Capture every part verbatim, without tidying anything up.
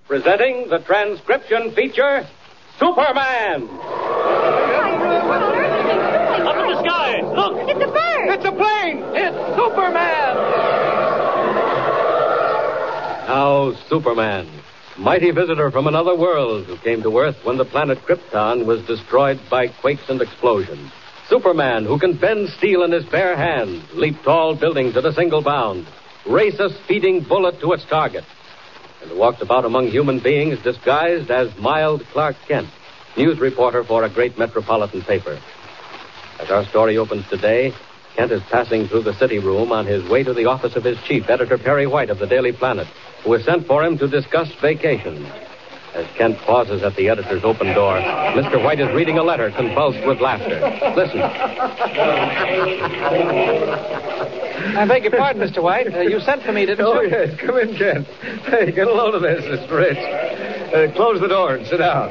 presenting the transcription feature, Superman. Up in the sky! Look! It's a bird! It's a plane! It's Superman! Now, Superman, mighty visitor from another world who came to Earth when the planet Krypton was destroyed by quakes and explosions. Superman, who can bend steel in his bare hands, leap tall buildings at a single bound, race a speeding bullet to its target, and walked about among human beings disguised as mild Clark Kent, news reporter for a great metropolitan paper. As our story opens today, Kent is passing through the city room on his way to the office of his chief, Editor Perry White of the Daily Planet, who has sent for him to discuss vacations. As Kent pauses at the editor's open door, Mister White is reading a letter convulsed with laughter. Listen. I beg your pardon, Mister White. Uh, you sent for me, didn't oh, you? Oh, yes. Come in, Kent. Hey, get a load of this, Mister Rich. Uh, close the door and sit down.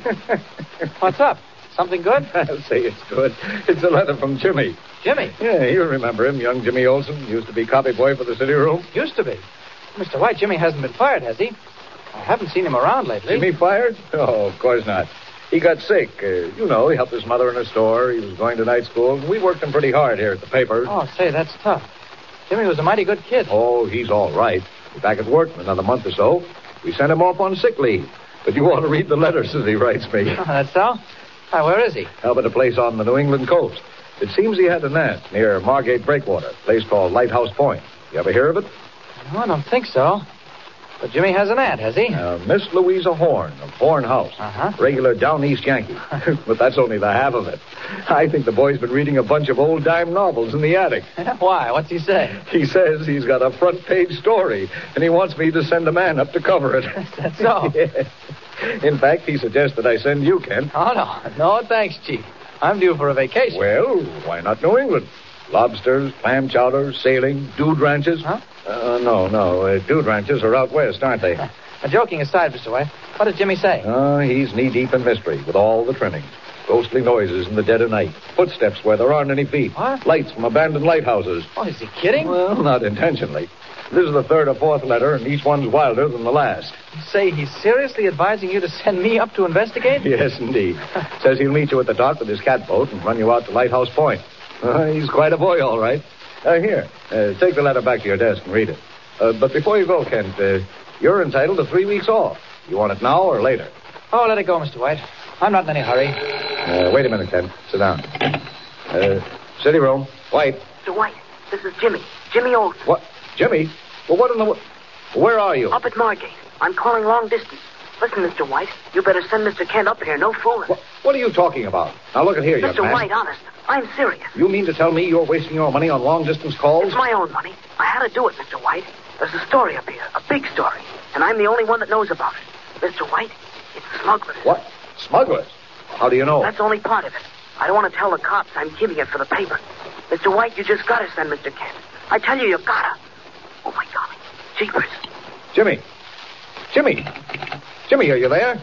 What's up? Something good? I'll say it's good. It's a letter from Jimmy. Jimmy? Yeah, you remember him, young Jimmy Olsen. Used to be copy boy for the city room. Used to be. Mister White, Jimmy hasn't been fired, has he? I haven't seen him around lately. Jimmy fired? Oh, of course not. He got sick. Uh, you know, he helped his mother in her store. He was going to night school. We worked him pretty hard here at the paper. Oh, say, that's tough. Jimmy was a mighty good kid. Oh, he's all right. Be back at work in another month or so. We sent him off on sick leave. But you ought to read the letters that he writes me. Oh, that's so? Why, where is he? Up at a place on the New England coast. It seems he had an aunt near Margate Breakwater, a place called Lighthouse Point. You ever hear of it? No, I don't think so. But Jimmy has an aunt, has he? Uh, Miss Louisa Horn of Horn House. Uh-huh. Regular down east Yankee. But that's only the half of it. I think the boy's been reading a bunch of old dime novels in the attic. Why? What's he say? He says he's got a front page story, and he wants me to send a man up to cover it. That's so? Yes. In fact, he suggests that I send you, Kent. Oh, no. No, thanks, Chief. I'm due for a vacation. Well, why not New England? Lobsters, clam chowder, sailing, dude ranches. Huh? Uh, no, no. Uh, dude ranches are out west, aren't they? Uh, joking aside, Mister White, what did Jimmy say? Uh, he's knee-deep in mystery with all the trimming. Ghostly noises in the dead of night. Footsteps where there aren't any feet. What? Lights from abandoned lighthouses. Oh, is he kidding? Well, not intentionally. This is the third or fourth letter, and each one's wilder than the last. Say he's seriously advising you to send me up to investigate? Yes, indeed. Says he'll meet you at the dock with his catboat and run you out to Lighthouse Point. Uh, he's quite a boy, all right. Uh, here, uh, take the letter back to your desk and read it. Uh, but before you go, Kent, uh, you're entitled to three weeks off. You want it now or later? Oh, let it go, Mister White. I'm not in any hurry. Uh, wait a minute, Kent. Sit down. Uh, city room. White. Mister White, this is Jimmy. Jimmy Olsen. What? Jimmy? Well, what in the... Where are you? Up at Margate. I'm calling long distance. Listen, Mister White, you better send Mister Kent up here. No fooling. What, what are you talking about? Now, look at here, young Mister man. White, honest. I'm serious. You mean to tell me you're wasting your money on long-distance calls? It's my own money. I had to do it, Mister White. There's a story up here, a big story, and I'm the only one that knows about it. Mister White, it's smugglers. What? Smugglers? How do you know? That's only part of it. I don't want to tell the cops I'm keeping it for the paper. Mister White, you just gotta send Mister Kent. I tell you, you gotta. Oh, my golly. Jeepers. Jimmy. Jimmy. Jimmy, are you there?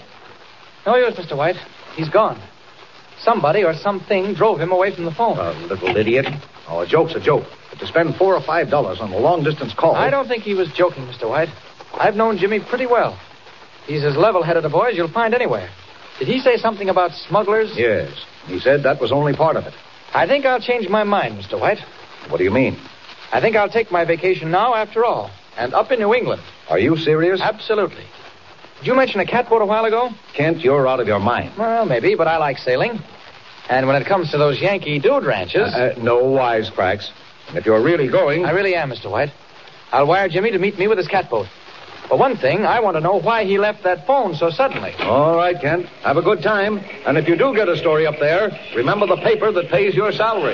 No use, Mister White. He's gone. Somebody or something drove him away from the phone. Uh, little idiot. Oh, a joke's a joke. But to spend four or five dollars on a long-distance call... I don't think he was joking, Mister White. I've known Jimmy pretty well. He's as level-headed a boy as you'll find anywhere. Did he say something about smugglers? Yes. He said that was only part of it. I think I'll change my mind, Mister White. What do you mean? I think I'll take my vacation now, after all. And up in New England. Are you serious? Absolutely. Did you mention a catboat a while ago? Kent, you're out of your mind. Well, maybe, but I like sailing. And when it comes to those Yankee dude ranches... Uh, uh, no wisecracks. And if you're really going... I really am, Mister White. I'll wire Jimmy to meet me with his catboat. For one thing, I want to know why he left that phone so suddenly. All right, Kent. Have a good time. And if you do get a story up there, remember the paper that pays your salary.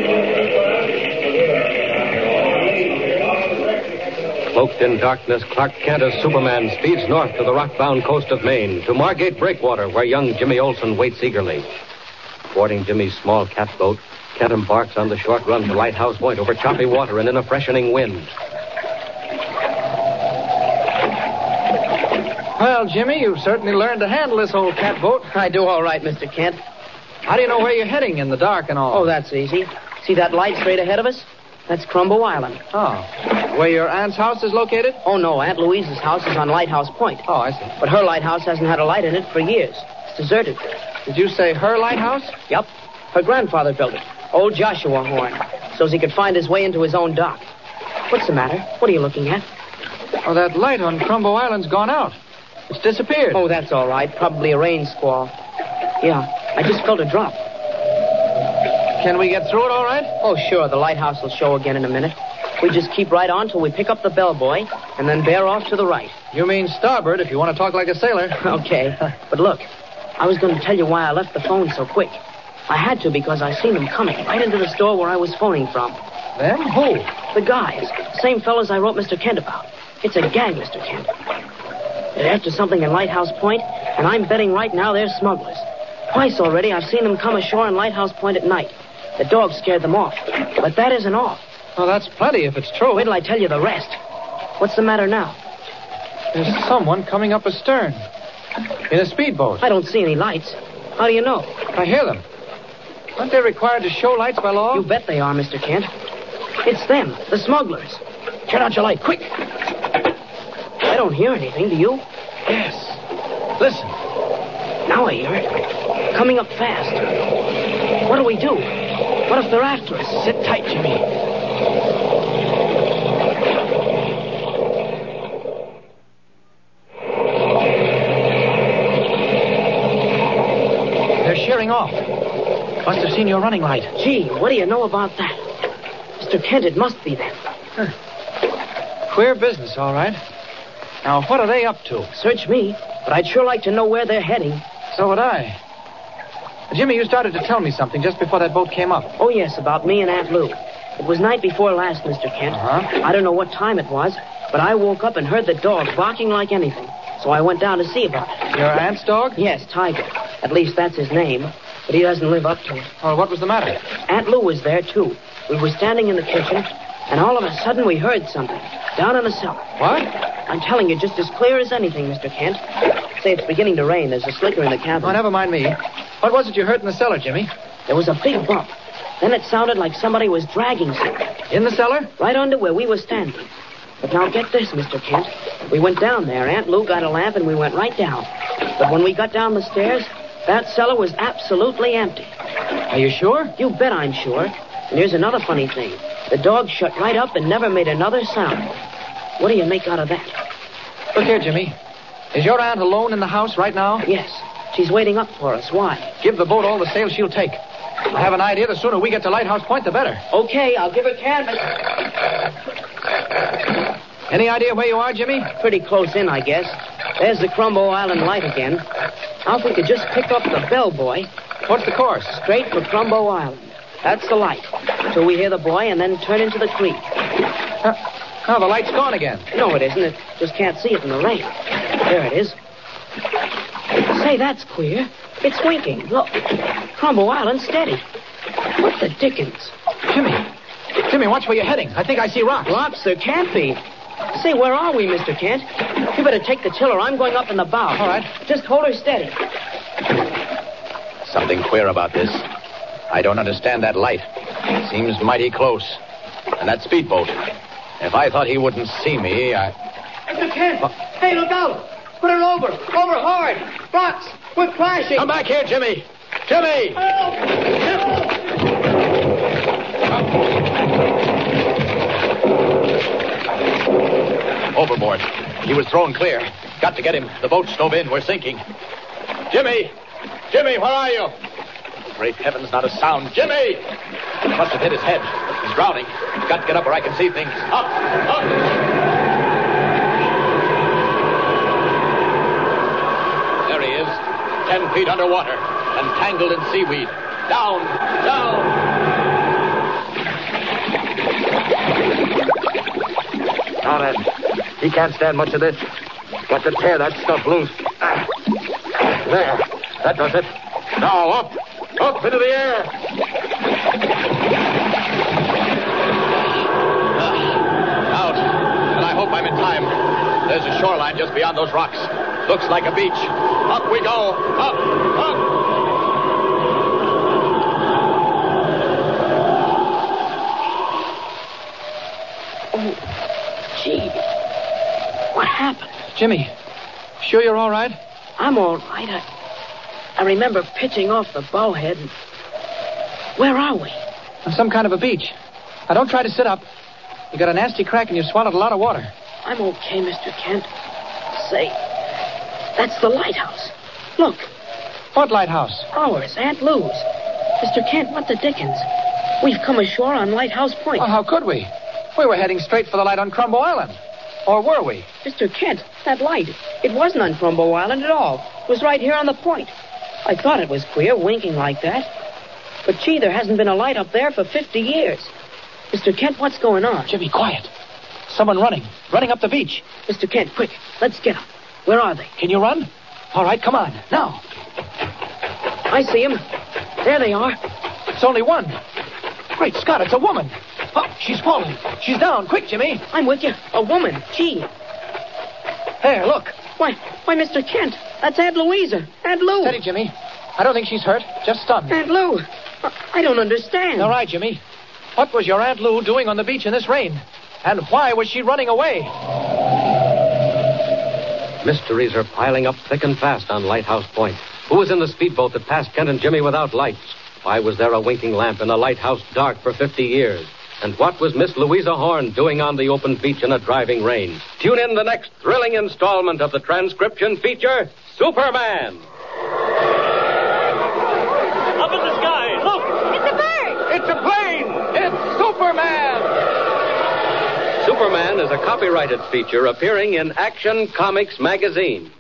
Cloaked in darkness, Clark Kent as Superman speeds north to the rock-bound coast of Maine, to Margate Breakwater, where young Jimmy Olsen waits eagerly. Boarding Jimmy's small catboat, Kent embarks on the short run to Lighthouse Point over choppy water and in a freshening wind. Well, Jimmy, you've certainly learned to handle this old catboat. I do all right, Mister Kent. How do you know where you're heading in the dark and all? Oh, that's easy. See that light straight ahead of us? That's Crumbo Island. Oh. Where your aunt's house is located? Oh, no. Aunt Louise's house is on Lighthouse Point. Oh, I see. But her lighthouse hasn't had a light in it for years. It's deserted. Did you say her lighthouse? Yep. Her grandfather built it. Old Joshua Horn. So he could find his way into his own dock. What's the matter? What are you looking at? Oh, that light on Crumbo Island's gone out. It's disappeared. Oh, that's all right. Probably a rain squall. Yeah, I just felt a drop. Can we get through it all right? Oh, sure. The lighthouse will show again in a minute. We just keep right on till we pick up the bellboy and then bear off to the right. You mean starboard if you want to talk like a sailor. Okay. But look, I was going to tell you why I left the phone so quick. I had to because I seen them coming right into the store where I was phoning from. Them? Who? The guys. Same fellas I wrote Mister Kent about. It's a gang, Mister Kent. They're after something in Lighthouse Point, and I'm betting right now they're smugglers. Twice already I've seen them come ashore in Lighthouse Point at night. The dogs scared them off. But that isn't all. Well, that's plenty if it's true. Wait till I tell you the rest. What's the matter now? There's someone coming up astern. In a speedboat. I don't see any lights. How do you know? I hear them. Aren't they required to show lights by law? You bet they are, Mister Kent. It's them, the smugglers. Turn out your light, quick. I don't hear anything, do you? Yes. Listen. Now I hear it. Coming up fast. What do we do? What if they're after us? Sit tight, Jimmy. They're shearing off. Must have seen your running light. Gee, what do you know about that? Mister Kent, it must be them. Huh. Queer business, all right. Now, what are they up to? Search me, but I'd sure like to know where they're heading. So would I. Jimmy, you started to tell me something just before that boat came up. Oh, yes, about me and Aunt Lou. It was night before last, Mister Kent. Uh-huh. I don't know what time it was, but I woke up and heard the dog barking like anything. So I went down to see about it. Your aunt's dog? Yes, Tiger. At least that's his name. But he doesn't live up to it. Oh, what was the matter? Aunt Lou was there, too. We were standing in the kitchen, and all of a sudden we heard something. Down in the cellar. What? I'm telling you, just as clear as anything, Mister Kent. Say, it's beginning to rain. There's a slicker in the cabin. Oh, never mind me. What was it you heard in the cellar, Jimmy? There was a big bump. Then it sounded like somebody was dragging something. In the cellar? Right under where we were standing. But now get this, Mister Kent. We went down there. Aunt Lou got a lamp, and we went right down. But when we got down the stairs, that cellar was absolutely empty. Are you sure? You bet I'm sure. And here's another funny thing. The dog shut right up and never made another sound. What do you make out of that? Look here, Jimmy. Is your aunt alone in the house right now? Yes. She's waiting up for us. Why? Give the boat all the sail she'll take. I have an idea the sooner we get to Lighthouse Point, the better. Okay, I'll give her canvas. Any idea where you are, Jimmy? Pretty close in, I guess. There's the Crumbo Island light again. Now if we could just pick up the bellboy. What's the course? Straight for Crumbo Island. That's the light. Till we hear the boy and then turn into the creek. Uh, oh, the light's gone again. No, it isn't. It just can't see it in the rain. There it is. Say, that's queer. It's winking. Look. Crumbo Island steady. What the dickens? Jimmy. Jimmy, watch where you're heading. I think I see rocks. Rocks? There can't be. Say, where are we, Mister Kent? You better take the tiller. I'm going up in the bow. All right. Just hold her steady. Something queer about this. I don't understand that light. Seems mighty close. And that speedboat. If I thought he wouldn't see me, I... Mister Kent! Oh. Hey, look out! Put her over! Over hard! Rocks! We're crashing! Come back here, Jimmy! Jimmy! Help! Help! Overboard. He was thrown clear. Got to get him. The boat stove in. We're sinking. Jimmy! Jimmy, where are you? Great heavens, not a sound. Jimmy! Must have hit his head. He's drowning. Got to get up where I can see things. Up! Up! There he is. Ten feet underwater. And tangled in seaweed. Down! Down! Now then, he can't stand much of this. Got to tear that stuff loose. There. That does it. Now up. Up into the air. Uh, out. And I hope I'm in time. There's a shoreline just beyond those rocks. Looks like a beach. Up we go. Up. Up. happened? Jimmy, sure you're all right? I'm all right. I, I remember pitching off the bowhead. And... Where are we? On some kind of a beach. Now, don't try to sit up. You got a nasty crack and you swallowed a lot of water. I'm okay, Mister Kent. Say, that's the lighthouse. Look. What lighthouse? Ours, Aunt Lou's. Mister Kent, what the dickens? We've come ashore on Lighthouse Point. Well, how could we? We were heading straight for the light on Crumbo Island. Or were we? Mister Kent, that light, it wasn't on Crumbo Island at all. It was right here on the point. I thought it was queer, winking like that. But, gee, there hasn't been a light up there for fifty years. Mister Kent, what's going on? Jimmy, quiet. Someone running. Running up the beach. Mister Kent, quick. Let's get them. Where are they? Can you run? All right, come on. Now. I see them. There they are. It's only one. Great Scott, it's a woman. Oh, she's falling. She's down. Quick, Jimmy. I'm with you. A woman. Gee. There, look. Why, why, Mister Kent, that's Aunt Louisa. Aunt Lou. Steady, Jimmy. I don't think she's hurt. Just stunned. Aunt Lou. I don't understand. All right, Jimmy. What was your Aunt Lou doing on the beach in this rain? And why was she running away? Mysteries are piling up thick and fast on Lighthouse Point. Who was in the speedboat that passed Kent and Jimmy without lights? Why was there a winking lamp in a lighthouse dark for fifty years? And what was Miss Louisa Horn doing on the open beach in a driving rain? Tune in the next thrilling installment of the transcription feature, Superman. Up in the sky, look! It's a bird! It's a plane! It's Superman! Superman is a copyrighted feature appearing in Action Comics magazine.